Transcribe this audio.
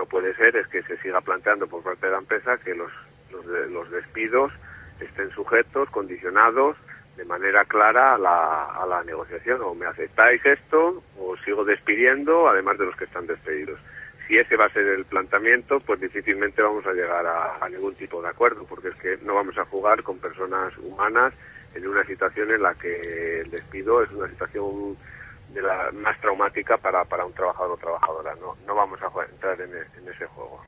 no puede ser es que se siga planteando por parte de la empresa que los despidos estén sujetos, condicionados de manera clara a la negociación. O me aceptáis esto o sigo despidiendo, además de los que están despedidos. Si ese va a ser el planteamiento, pues difícilmente vamos a llegar a ningún tipo de acuerdo, porque es que no vamos a jugar con personas humanas en una situación en la que el despido es una situación de la más traumática para un trabajador o trabajadora. No vamos a entrar en ese juego.